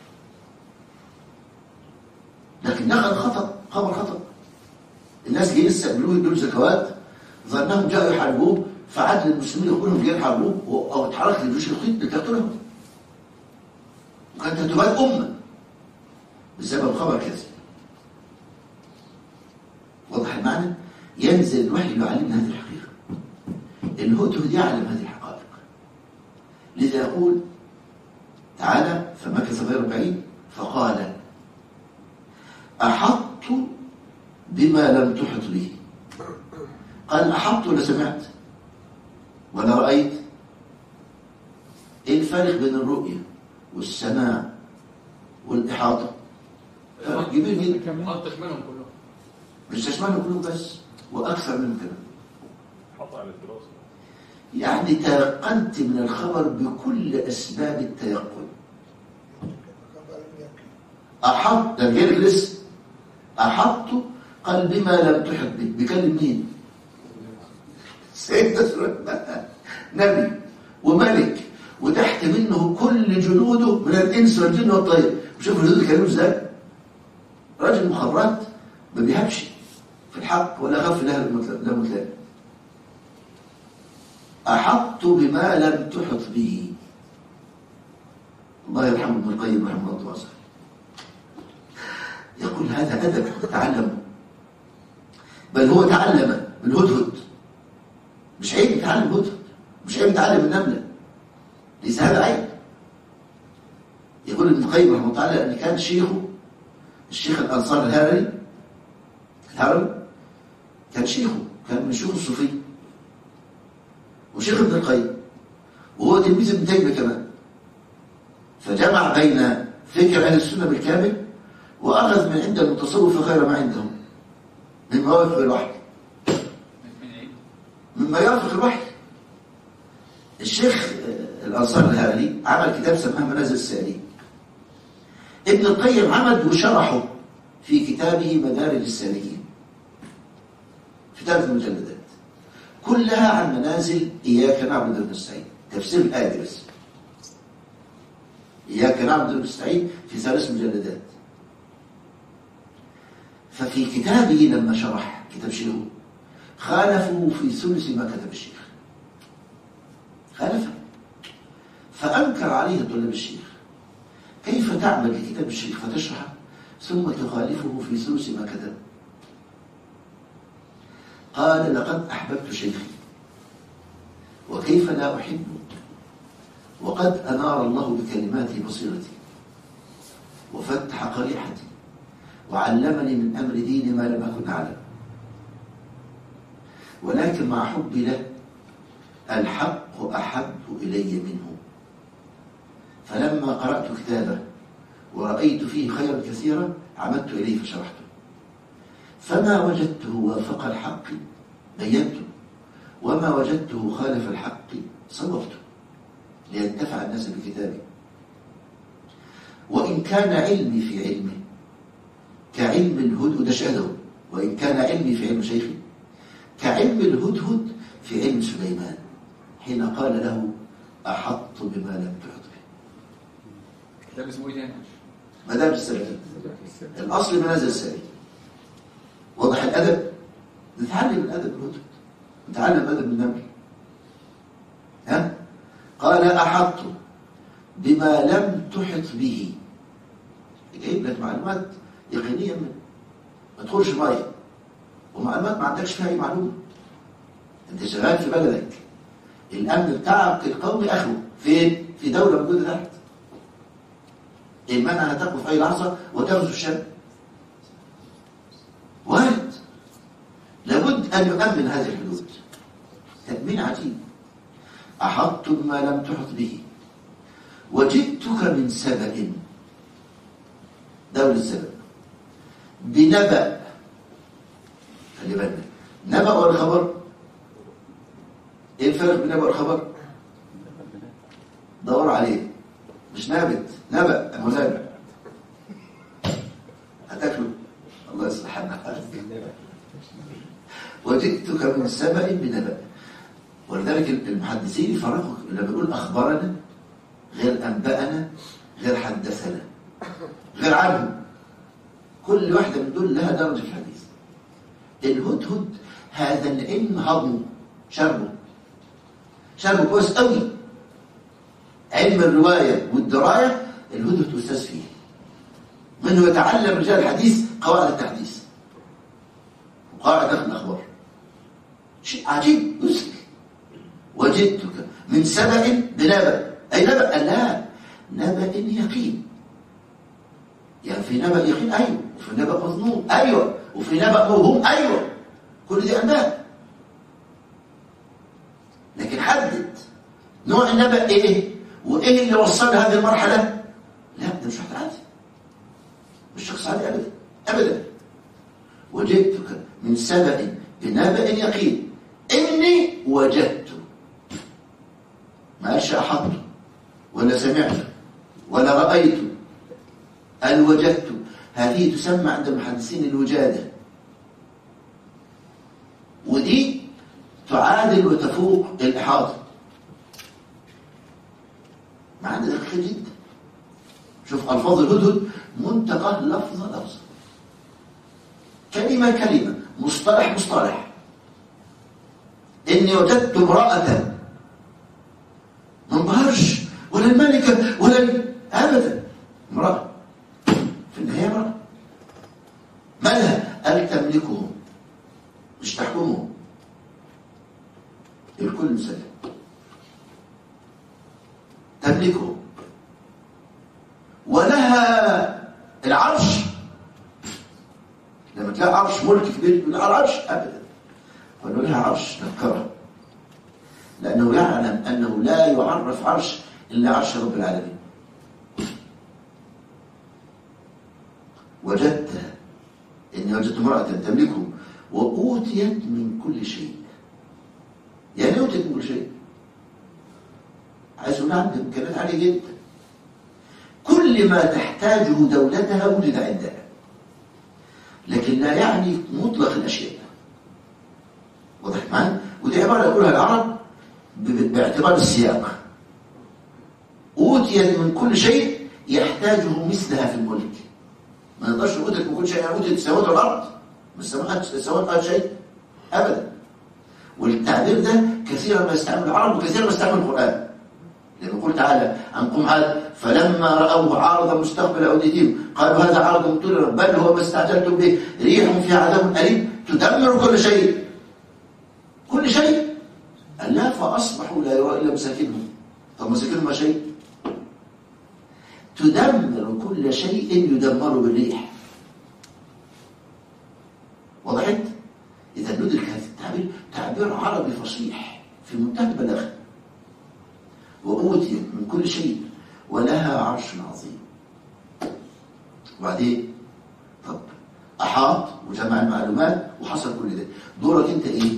لكن نقل خطأ، خبر خطأ. الناس جايين يستقبلوه يدوا زكوات، ظنهم جاءوا يحاربوه، فعدل المسلمين كلهم جايين يحاربوه او اتحرك لجيوش الخيط لتقتلهم. وكانت تباد أمة بسبب خبر كذب. واضح المعنى؟ ينزل الوحي يعلمنا هذه الحقيقة. الهدهد يعلم هذه الحقائق، لذا يقول تعالى فمكث غير بعيد فقال أحطت بما لم تحط به. قال أحطت ولا سمعت ولا رأيت؟ إيه الفرق بين الرؤية والسماع والإحاطة؟ فرق كبير جدا. تشملهم كلهم، مش تشملهم كلهم بس، وأكثر من كده. حط على الدراسة يعني تيقنت من الخبر بكل أسباب التيقن. أحط ده جالك لسه أحط قال بما لم تحط به. بيكلم مين؟ سيدنا سليمان نبي وملك وتحت منه كل جنوده من الإنس والجن والطير. وشوف الجنود الكريم ازاي، راجل مخابرات ما بيهبش في الحق ولا خف لها لا متلاقي. أحط بما لم تحط به. الله يرحمه ابن القيم رحمه الله واسع يقول هذا أدب تعلمه، بل هو تعلم الهدهد. مش عيب يتعلم الهدهد، مش عيب يتعلم النملة، ليس هذا عيب. يقول ابن القيم رحمه الله تعالى أن كان شيخه الشيخ الأنصار الهرري الهرري كان شيخه، كان من شيوخ الصوفية وشيخ ابن القيم، وهو تلميذ ابن تيمية كمان. فجمع بين فكر أهل السنة بالكامل وأخذ من عند المتصوف خير ما عندهم مما يوافق الوحي، مما يوافق الوحي. الشيخ الأنصار الهرري عمل كتاب سماه منازل السائلين. ابن القيم عمل وشرحه في كتابه مدارج السالكين في ثلاث مجلدات، كلها عن منازل إياك نعبد ونستعين، تفسير الآية بس. إياك نعبد ونستعين في ثلاث مجلدات. ففي كتابه لما شرح كتاب شيخه خالفه في ثلث ما كتب الشيخ، خالفه، فأنكر عليه طلاب الشيخ كيف تعمل لكتاب الشيخ فتشرحه ثم تخالفه في ثلث ما كتب. قال لقد أحببت شيخي وكيف لا أحبه وقد أنار الله بكلماته بصيرتي وفتح قريحتي وعلمني من أمر ديني ما لم أكن أعلم، ولكن مع حبي له الحق أحب إلي منه. فلما قرأت كتابه ورأيت فيه خيرا كثيرا عمدت إليه فشرحته، فما وجدته وافق الحق بينته وما وجدته خالف الحق صوبته لينتفع الناس بكتابه. وإن كان علمي في علمه كعلم الهدهد شهده، وإن كان علمي في علم شيخي كعلم الهدهد في علم سليمان حين قال له أحط بما لم تحط به. كتاب اسمه ايه تاني؟ مدارج السالكين، الأصل منازل السالكين. واضح الأدب؟ نتعلم الأدب الهدهد، نتعلم أدب النمل. ها؟ قال أحط بما لم تحط به. جايب لك معلومات يقينية منه، ما تدخلش المية ومعلومات ما عندكش فيها أي معلومة. أنت شغال في بلدك، الأمن بتاعك القومي أخوه فين؟ في دولة موجودة تحت. المنع تقف في أي لحظة وتغزو الشام؟ وارد. لابد أن يؤمن هذه الحدود تأمين عجيب. أحطت بما لم تحط به وجئتك من سبأ، دولة سبأ، بنبأ. خلي بالك، نبأ ولا خبر؟ ايه الفرق بين نبأ والخبر؟ دور عليه، مش نابت، نبأ مزارع هتاكله. الله يصلح حالك. وجئتك من سبأ بنبأ. ولذلك المحدثين يفرقوا لما بيقول أخبرنا غير أنبأنا غير حدثنا غير عنه. كل واحدة من دول لها درجة في الحديث. الهدهد هذا العلم هضمه، شربه شربه كويس قوي. علم الرواية والدراية الهدهد أستاذ فيه، منه يتعلم رجال الحديث قواعد التحديث وقواعد نقل الأخبار. شيء عجيب يسك. وجدتك من سبأ بنبأ. أي نبأ؟ لا، نبأ يقين. يعني في نبأ يقين أيوه، وفي نبأ مظنون أيوه، وفي نبأ موهوم أيوه، كل دي أنباء. لكن حدد نوع النبأ إيه وإيه اللي وصل هذه المرحلة. لا، ده مش واحد عادي، مش شخص عادي أبدا أبدا. وجدتك من سبأ بنبأ يقين إني وجدت. ما قالش أحط ولا سمعت ولا رأيت، قال وجدت. هذه تسمى عند المحدثين الوجادة، ودي تعادل وتفوق الإحاطة. معنى دقيق جدا. شوف ألفاظ الهدهد منتقى لفظة لفظة، كلمة كلمة، مصطلح مصطلح. إني وجدت امرأة، ما انبهرش ولا الملكة ولا أبدا، امرأة في النهاية امرأة. مالها؟ قال تملكهم مش تحكمهم، الكل مسلم، تملكهم ولها العرش. لما تلاقي عرش ملك في بيت من العرش أبدا، ولو لها عرش تذكرها، لأنه يعلم أنه لا يعرف عرش إلا عرش رب العالمين. وجدتها، إني وجدت امرأة تملكهم وأوتيت من كل شيء. يعني أوتيت من كل شيء، عايز يقول عندها إمكانيات عالية جدا، كل ما تحتاجه دولتها وجد عندها، لكن لا يعني مطلق الأشياء. واضح معايا؟ ودي عبارة يقولها العرب باعتبار السياق. أوتيت من كل شيء يحتاجه مثلها في الملك. ما نقدرش أوتيت من كل شيء، يعني أوتيت سواد الأرض، بس سواد قال شيء أبدا. والتعبير ده كثيرا ما يستعمل العرب وكثيرا ما يستعمل القرآن. لأنه يقول تعالى عن قوم عاد فلما رأوه عارضا مستقبل أوديتهم قالوا هذا عارض ممطرنا بل هو ما استعجلتم به ريح فيها عذاب أليم تدمر كل شيء. كل شيء ألا فأصبحوا لا يرى إلا مساكنهم. طب مساكنهم ما شيء؟ تدمر كل شيء يدمر بالريح. وضحت؟ إذا ندرك هذا التعبير تعبير عربي فصيح في منتهى البلاغة. وأوتيت من كل شيء ولها عرش عظيم. وبعدين طب أحاط وجمع المعلومات وحصل كل ده، دورك أنت إيه؟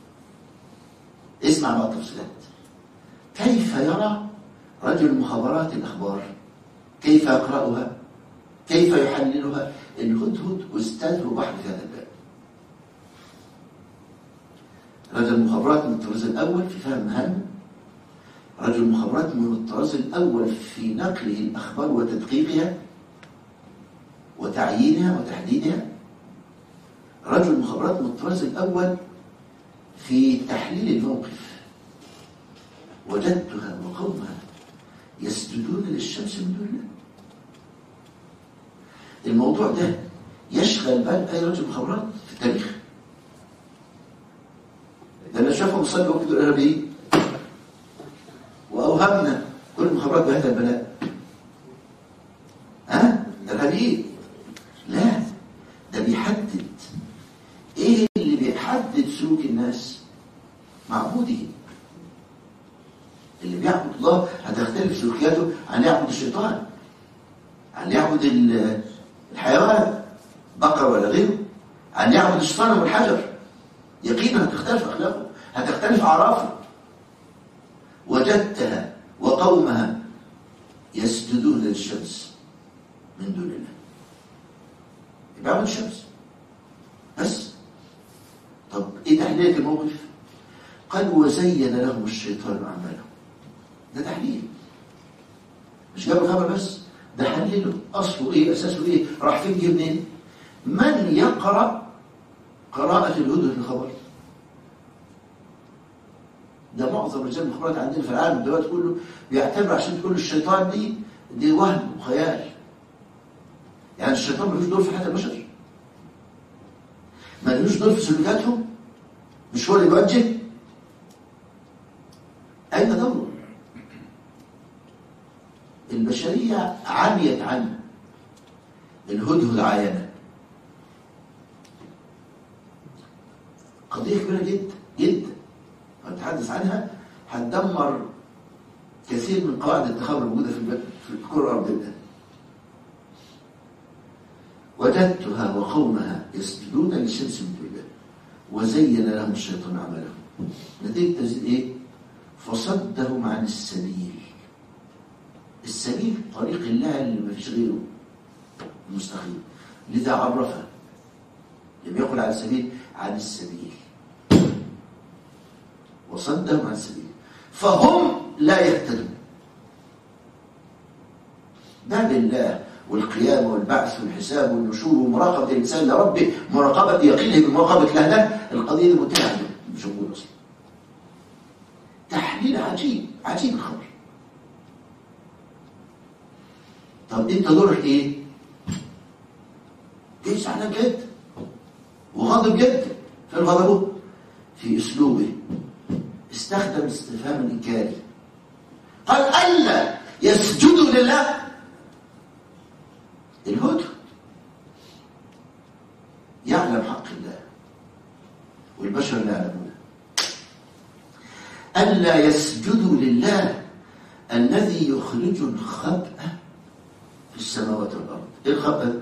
اسمع بقى التفصيلات. كيف يرى رجل المخابرات الأخبار؟ كيف يقرأها؟ كيف يحللها؟ الهدهد أستاذ وبحر في هذا الباب. رجل المخابرات من الطراز الأول في فهم مهامه، رجل المخابرات من الطراز الأول في نقله الأخبار وتدقيقها وتعيينها وتحديدها، رجل المخابرات من الطراز الأول في تحليل الموقف. وجدتها وقومها يسجدون للشمس من دون الله. الموضوع ده يشغل بال أي رجل مخابرات في التاريخ. لأن شافوا مصلي وقت الإرهابيين وأوهمنا كل المخابرات بهذا البلاء. تحريم، لا، ده بيحدد. ايه اللي بيحدد سلوك الناس؟ معبوده. اللي بيعبد الله هتختلف سلوكياته عن يعبد الشيطان، عن يعبد الحيوان بقر ولا غيره، عن يعبد الشيطان والحجر. يقينا هتختلف اخلاقه، هتختلف اعرافه. وجدتها وقومها يسجدون للشمس من دون الله، يبقى عبد الشمس بس. طب ايه تحليل الموقف؟ قال وزين لهم الشيطان اعمالهم. ده تحليل، مش جاب الخبر بس، ده حلله. اصله ايه؟ اساسه ايه؟ راح فين؟ جه منين؟ من يقرا قراءه الهدهد في الخبر؟ ده معظم رجال المخابرات عندنا في العالم دلوقتي كله بيعتبر عشان تقول الشيطان دي دي وهم وخيال. يعني الشيطان ملوش دور في حياه البشر، ملوش دور في سلوكاتهم، مش هو اللي بيوجه. اين دوره؟ البشريه عميت عنه، الهدهد عاينه. قضيه كبيره جدا جدا، هنتحدث عنها، هتدمر كثير من قواعد الانتخاب الموجوده في في الكره الارضيه. وجدتها وقومها يسجدون للشمس من دون الله وزين لهم الشيطان اعمالهم. نتيجه تزيد ايه؟ فصدهم عن السبيل. السبيل طريق الله اللي ما فيش غيره، المستقيم. لذا عرفها، لم يقل على السبيل، عن السبيل. وصدهم عن السبيل فهم لا يهتدون. باب الله والقيامة والبعث والحساب والنشور ومراقبة الإنسان لربه، مراقبة يقينه بمراقبة الله، ده القضية دي منتهى عنده، مش موجود أصلا. تحليل عجيب، عجيب الخبر. طب أنت دورك إيه؟ إيه؟ زعلان جدا وغاضب جدا. فين غضبه؟ في أسلوبه. استخدم استفهام الإنكاري، قال ألا يسجدوا لله. الهدهد يعلم حق الله والبشر لا يعلمون. ألا يسجدوا لله الذي يخرج الخبأ في السماوات والأرض. إيه الخبأ؟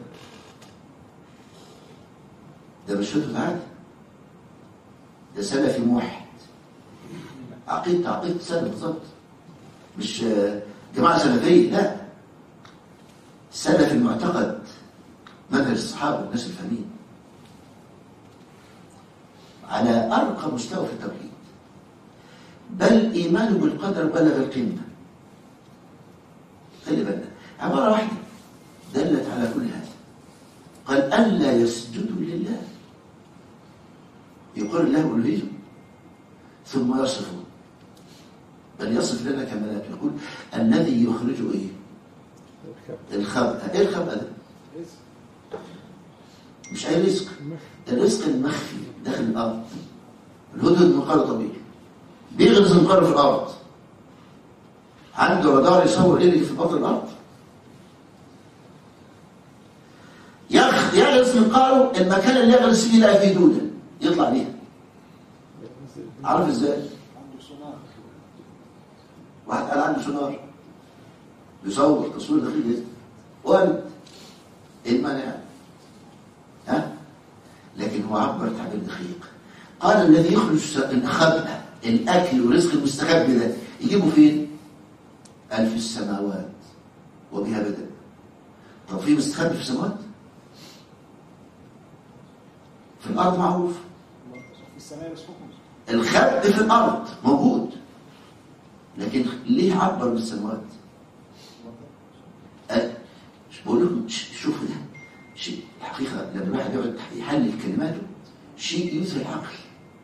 ده مش هدهد عادي، ده سلفي موحد، عقيدة عقيدة سلف بالظبط، مش جماعة سلفية، لا، سلف المعتقد، منهج الصحابة والناس الفاهمين على أرقى مستوى في التوحيد. بل إيمانه بالقدر بلغ القمة. خلي بالنا، عبارة واحدة دلت على كل هذا. قال ألا يسجدوا لله، يقول الله ألوهيته ثم يصفه، بل يصف لنا كمالات. يقول الذي يخرج ايه؟ الخبأ. ايه الخبأ ده؟ مش اي رزق، الرزق المخفي داخل الارض. الهدهد منقار طبيعي بيغرز منقار في الارض، عنده رادار يصور ايه اللي في بطن الارض، يغرز منقاره المكان اللي يغرز فيه لا فيه دوده يطلع بيها. عارف ازاي؟ واحد قال عنده سونار بيصور تصوير دقيق، وارد، ايه المانع؟ ها؟ لكن هو عبر تعبير دقيق، قال الذي يخرج الخبأ، الاكل والرزق المستخبي ده يجيبه فين؟ قال في السماوات وبها بدأ. طب في مستخبي في السماوات؟ في الارض معروف، في السماء يسبقهم. الخبأ في الارض موجود، لكن ليه عبر بالسماوات؟ أه بقول لكم شوفوا ده شيء الحقيقه، لما الواحد يقعد يحلل كلماته شيء يثري العقل.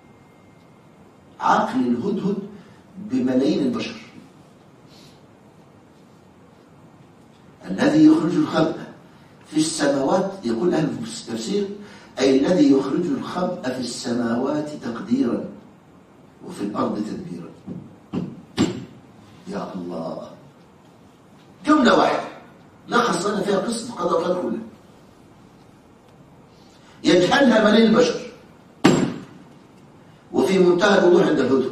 عقل الهدهد بملايين البشر. الذي يخرج الخبأ في السماوات، يقول اهل التفسير، اي الذي يخرج الخبأ في السماوات تقديرا وفي الارض تدبيرا. يا الله، جملة واحدة لخص لنا فيها قصة قضاء وقدر كلها يجهلها ملايين البشر، وفي منتهى الوضوح عند الهدهد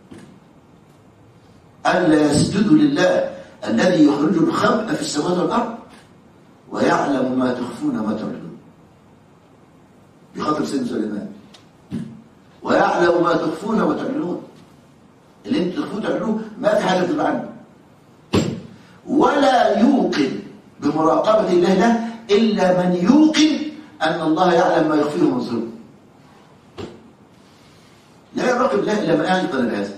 ألا يسجدوا لله الذي يخرج الخبء في السماوات والأرض ويعلم ما تخفون وما تعلنون، بخاطر سيدنا سليمان، ويعلم ما تخفون وتعلنون، اللي انتوا تخفوه تعلنوه ما في حاجة تبقى عنه، ولا يوقن بمراقبة الله له إلا من يوقن أن الله يعلم ما يخفيه ويظهره. لا يراقب الله إلا من أيقن بهذا.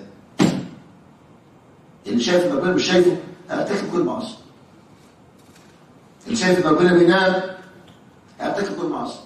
اللي شايف ان ربنا مش شايفه ارتكب كل معاصي، اللي شايف ان ربنا بينام ارتكب كل معاصي.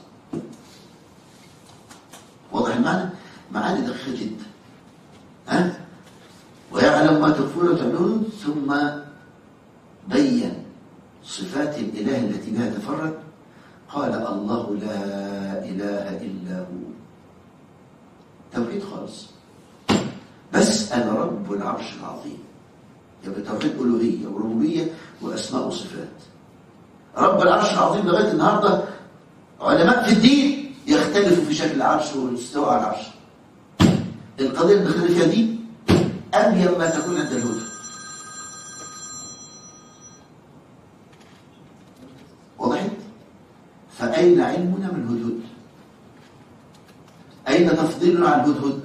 واضح المعنى؟ معاني دقيقه جدا. ها؟ ويعلم ما تخفون وتعلنون، ثم بين صفات الاله التي بها تفرد. قال الله لا اله الا هو، توحيد خالص، بس انا رب العرش العظيم، يبقى توحيد ألوهية وربوبية وأسماء وصفات. رب العرش العظيم لغاية النهاردة علماء في الدين يختلفوا في شكل العرش والاستواء على العرش. القضية اللي دخلنا فيها دي أبين ما تكون عند الهدى. وضحت؟ فأين علمنا من الهدهد؟ أين تفضيلنا عن الهدهد؟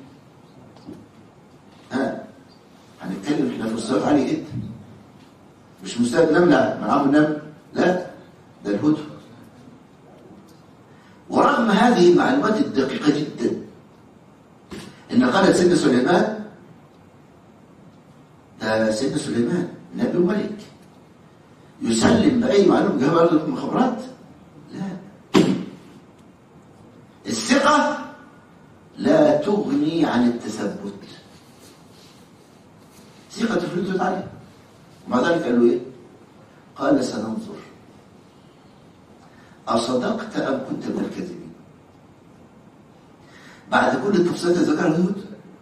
ها؟ هنتكلم احنا في مستويات عالية جدا، مش مستوى النملة معاهم النمل، لا ده الهدهد. ورغم هذه المعلومات الدقيقة جدا ان قالت سيدنا سليمان، ده سيدنا سليمان نبي وملك يسلم بأي معلومة جابها له من خبرات؟ لا. الثقة لا تغني عن التثبت. ثقة الهدهد عليه، ومع ذلك قال له ايه؟ قال سننظر أصدقت أم كنت من الكاذبين. بعد كل التفصيلات اللي ذكرها الهدهد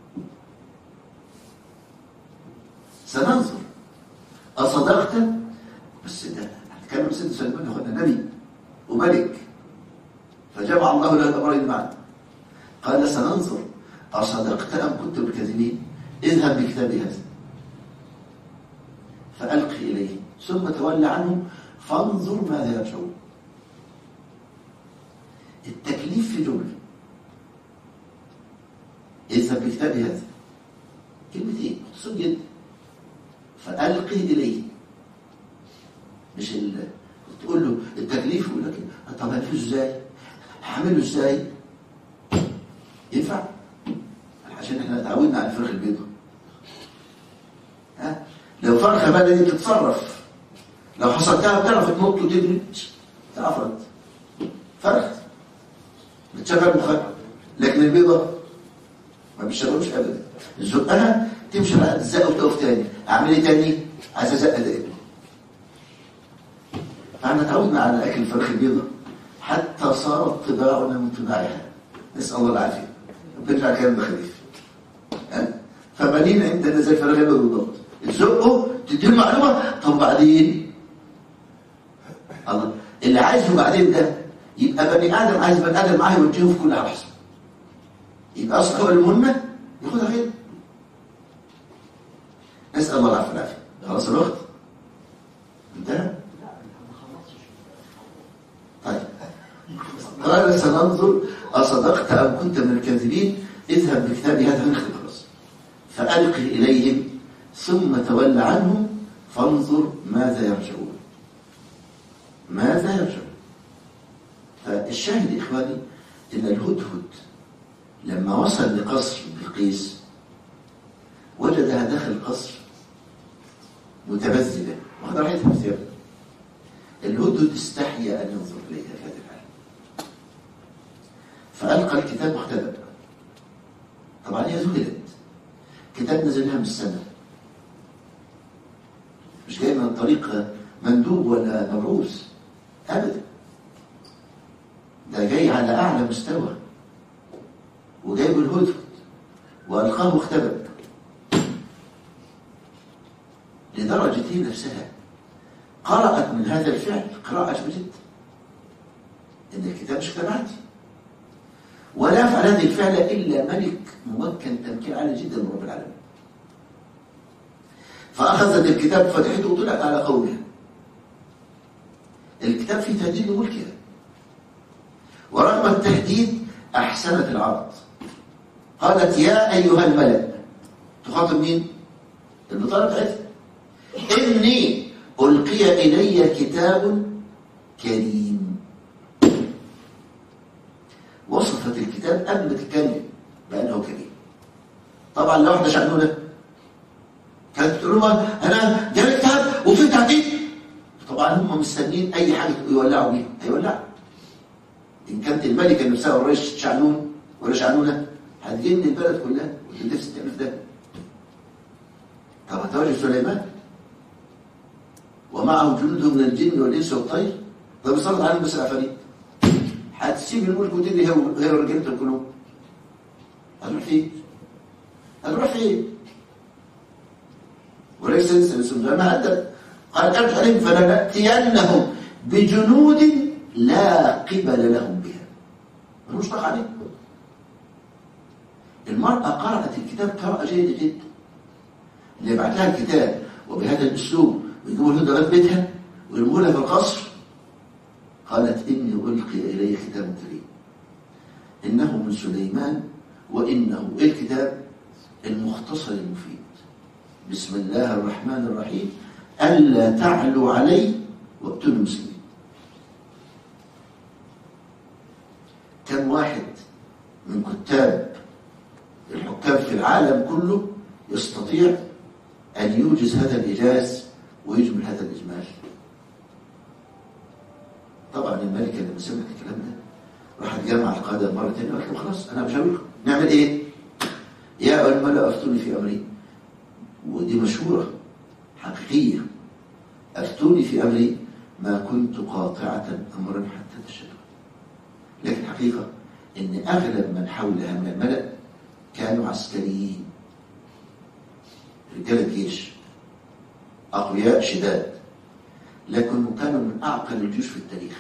سننظر أصدقت، بس ده هنتكلم سيدنا سليمان يا اخوانا نبي وملك، فجمع الله له الأمرين معا. قال سننظر أصدقت أم كنت من الكاذبين، اذهب بكتابي هذا فألقي إليه ثم تولى عنهم فانظر ماذا يرجعون. التكليف في جملة، اذهب بكتابي هذا، كلمتين مختصر جدا، فألقي إليه، مش ال... تقول له التكليف يقول لك طب هنفذه ازاي؟ هعمله ازاي؟ ينفع؟ عشان احنا اتعودنا على الفرخ البيضاء. ها؟ لو فرخه بلدي تتصرف، لو حصلتها بتعرف تنط وتجري، تعرفت فرخ بتشغل مخك، لكن البيضه ما بيشتغلوش ابدا، زقها تمشي على الزقه وتقف تاني، اعمل ايه تاني؟ عايز ازق دائما. فاحنا تعودنا على اكل الفرخ البيضاء حتى صارت طباعنا من طباعها، نسال الله العافيه، وبنرجع كلام ده خفيف. فبنينا عندنا زي الفرخ البيضاء بالضبط، تزقه تديله معلومه، طب بعدين الله اللي عايزه بعدين ده يبقى بني ادم عايز بني ادم معاه يوجهه في كل لحظه، يبقى اصلا هو المهمه ياخدها خير. نسال الله العافيه والعافيه. خلاص الوقت انتهى. طيب قال سننظر أصدقت أم كنت من الكاذبين، اذهب بكتابي هذا من خلاص فألقي إليهم ثم تولى عنهم فانظر ماذا يرجعون. ماذا يرجعون؟ فالشاهد إخواني إن الهدهد لما وصل لقصر بلقيس وجدها داخل القصر متبذلة وقد رأيتها في ثيابها. الهدهد استحيا أن ينظر إليها في هذه الحالة، فألقى الكتاب واختبأ. طبعا هي ذهلت، كتاب نزل لها من السماء، مش جاي من طريق مندوب ولا مبعوث أبدا، ده جاي على أعلى مستوى، وجايب الهدهد وألقاه واختبأ. لدرجة هي نفسها قرأت من هذا الفعل قراءة عجبة جدا، إن الكتاب مش كتاب عادي، ولا يفعل هذه الفعل إلا ملك ممكن تمكين عالي جدا من رب العالمين. فأخذت الكتاب فتحته وطلعت على قومها. الكتاب فيه تهديد لملكها، ورغم التهديد أحسنت العرض. قالت يا أيها الملأ، تخاطب مين؟ البطانة بتاعتها. إني ألقي إلي كتاب كريم. وصفت الكتاب قبل ما تتكلم بأنه كريم. طبعا لو احنا شعنونه كانت تقول لهم أنا جالي كتاب وفي تعديل. طبعا هم مستنين أي حاجة يولعوا بيها، هيولعوا. إن كانت الملكة نفسها والرئيس شعنون ولا شعنونه هتجن البلد كلها وتدفس تعمل ده. طب هتواجه سليمان ومعه جنوده من الجن والإنس والطير، طب يسلط عليهم بس العفاريت، هتسيب الملك وتدي هي وهي ورجالتها كلهم. هتروح فين؟ هتروح فين؟ وليس لسه لما هدد قال ارجع عليهم فلنأتينهم بجنود لا قبل لهم بها. ملوش طاقة عليهم. المرأة قرأت الكتاب قراءة جيدة جدا. اللي يبعت لها الكتاب وبهذا الأسلوب ويجيبوا له لغاية بيتها ويرموه لها في القصر، قالت إني ألقي إلي كتاب كريم إنه من سليمان وإنه الكتاب المختصر المفيد. بسم الله الرحمن الرحيم ألا تعلوا علي وابتلوا المسلمين. كم واحد من كتاب الحكام في العالم كله يستطيع أن يوجز هذا الإيجاز ويجمل هذا الإجمال؟ طبعا الملكة لما سمعت الكلام ده راحت جمع القادة مرة ثانية وقالت لهم خلاص أنا بشاوركم نعمل إيه؟ يا أيها الملأ أفتوني في أمري. ودي مشهورة حقيقية، أفتوني في أمري ما كنت قاطعة أمرا حتى تشهدوا. لكن حقيقة إن أغلب من حولها من الملأ كانوا عسكريين، رجال جيش أقوياء شداد، لكن كانوا من أعقل الجيوش في التاريخ.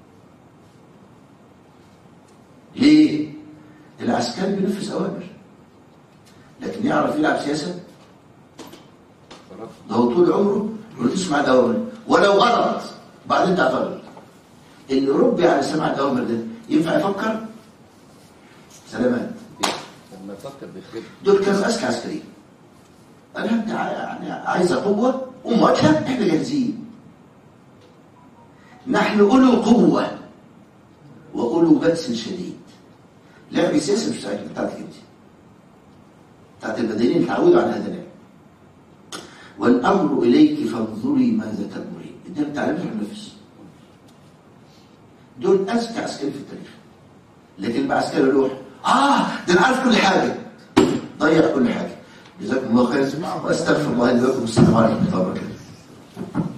ليه؟ العسكري بينفذ أوامر، لكن يعرف يلعب سياسة؟ ده هو طول عمره يقول تسمع الأوامر ولو غلط بعدين تعترض. اللي ربي على سماع الأوامر ده ينفع يفكر؟ سلامات. لما يفكر بيخرب. دول كانوا أذكى عسكريين. أنا أنت يعني عايزة قوة ومواجهة، إحنا جاهزين. نحن أولو قوة وأولو بأس شديد. لعب السياسة مش بتاعتك أنت، بتاعت المدنيين اللي تعودوا على هذا اللعب. والأمر إليك فانظري ماذا تأمرين. ده بتعلمها النفس. دول أذكى عسكري في التاريخ، لكن بعسكري يروح آه ده أنا عارف كل حاجة، ضيع كل حاجة. جزاكم الله خير واستغفر الله لي ولكم. السلام عليكم ورحمة الله وبركاته.